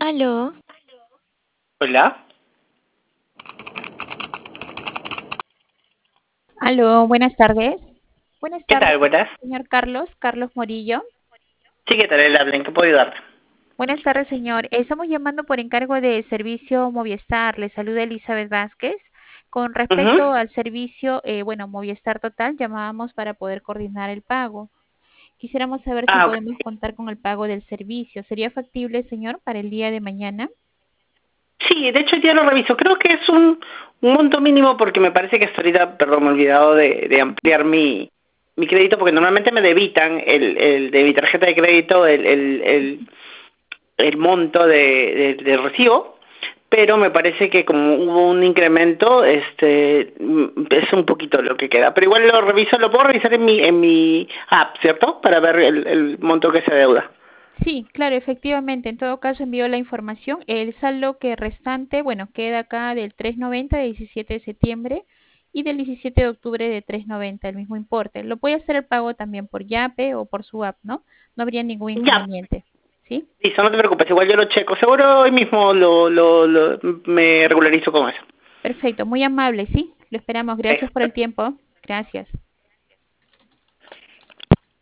Aló. Hola, Aló, buenas tardes. Buenas ¿qué tardes, tal? Buenas. señor Carlos Morillo. Sí, ¿qué tal? Él habla, ¿en qué puedo ayudarte? Buenas tardes, señor. Estamos llamando por encargo de servicio Movistar. Le saluda Elizabeth Vázquez. Con Ujú. respecto al servicio, Movistar Total, llamábamos para poder coordinar el pago. Quisiéramos saber si Ok. podemos contar con el pago del servicio. ¿Sería factible, señor, para el día de mañana? Sí, de hecho ya lo reviso. Creo que es un monto mínimo porque me parece que hasta ahorita, perdón, me he olvidado de ampliar mi crédito porque normalmente me debitan el de mi tarjeta de crédito el monto del recibo, pero me parece que como hubo un incremento, es un poquito lo que queda. Pero igual lo reviso, lo puedo revisar en mi app, ¿cierto? Para ver el monto que se deuda. Sí, claro, efectivamente. En todo caso, envío la información. El saldo que restante, queda acá del 3.90 de 17 de septiembre y del 17 de octubre de 3.90, el mismo importe. Lo puede hacer el pago también por Yape o por su app, ¿no? No habría ningún Ya, inconveniente. ¿Sí? listo, no te preocupes, igual yo lo checo. Seguro hoy mismo me regularizo con eso. Perfecto, muy amable, ¿sí? Lo esperamos. Gracias por el tiempo. Gracias.